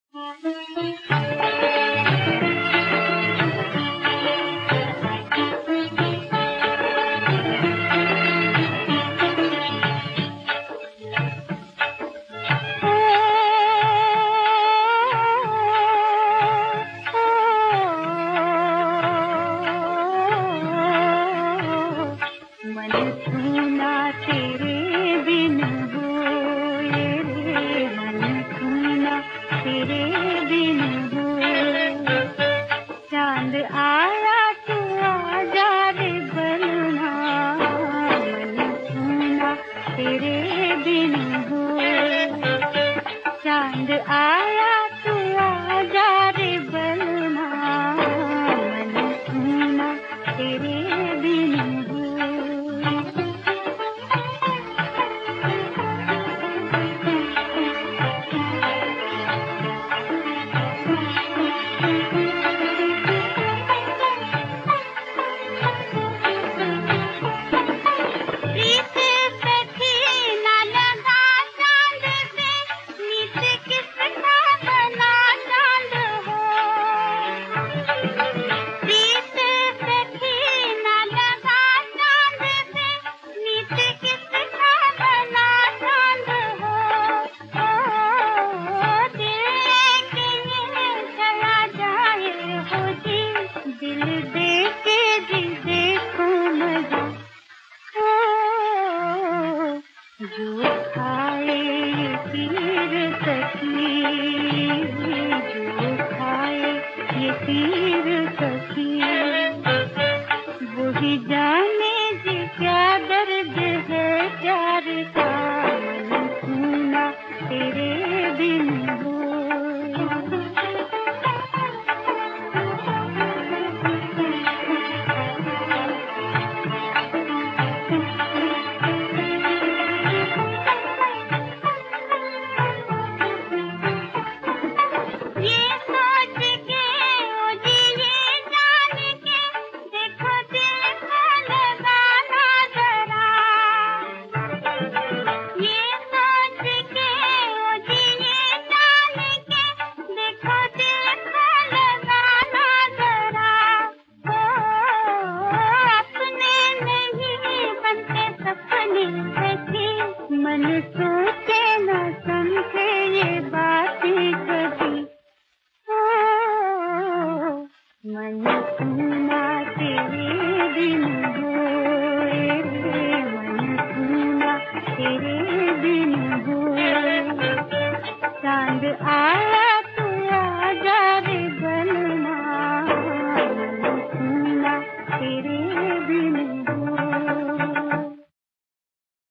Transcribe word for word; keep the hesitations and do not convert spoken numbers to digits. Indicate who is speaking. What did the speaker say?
Speaker 1: चांद आया तू आजा रे बलमा, मन सुना तेरे बिन जो खाए ये पीर सखी, जो खाए ये पीर सखी, वही जाने जी क्या दर्द है प्यार का, मन सुना तेरे बिन हो। मन सोचे न समझे ये बातें कभी, ओ मन सुना तेरे बिन होए, मन सुना तेरे बिन होए। चांद आया